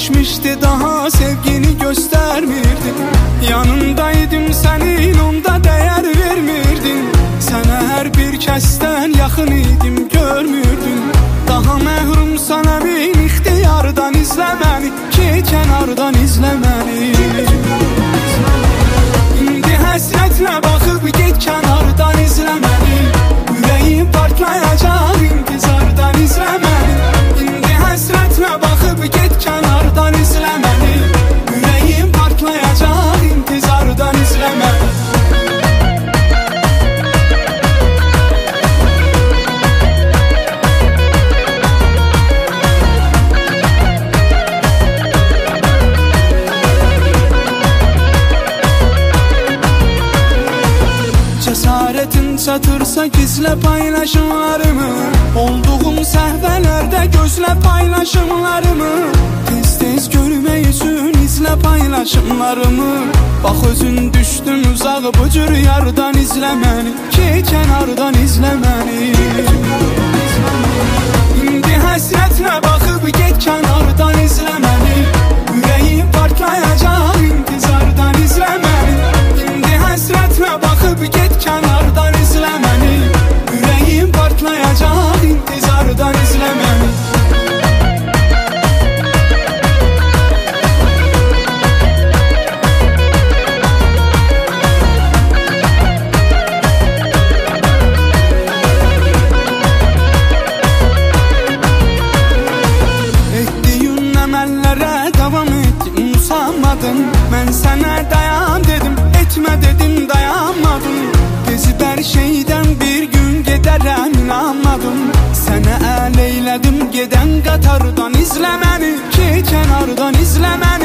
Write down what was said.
geçmişti, daha sevgini göstermirdin. Yanındaydım senin, onda değer vermirdin. Sana her bir kəsdən yaxın idim, görmürdün. Daha məhrumsan əmin, ixtiyardan izlə məni, ki kənardan izlə məni. İndi həsrətlə baxıb get kənardan izlə məni. Ürəyim partlayacaq intizardan izlə məni. İndi həsrətlə baxıb get kənardan izlə məni. Ürəyim partlayacaq intizardan izlə məni. Cəsarətin çatırsa gizlə paylaşımlarımı, olduğum səhvələrdə gözlə paylaşımlarımı. Tez-tez görmək üçün izlə paylaşımlarımı. Bax özün düşdün uzağı bu cür yardan izlə məni, ki kənardan izlə məni. İndi həsrətlə baxıb get kənardan izlə məni. Ürəyim partlayacaq intizardan izlə məni. İndi həsrətlə baxıb get kənardan izlə məni. Ürəyim partlayacaq intizardan izlə məni. Etdiyin əməllərə davam etdim, usanmadım. Mən sənə dayan dedim, etmə dedim, dayanmadım. Gezib hər şeydən bir gün gedərəm, inanmadım. Sənə əl eylədim, gedən qatardan izlə məni, ki kənardan izlə məni.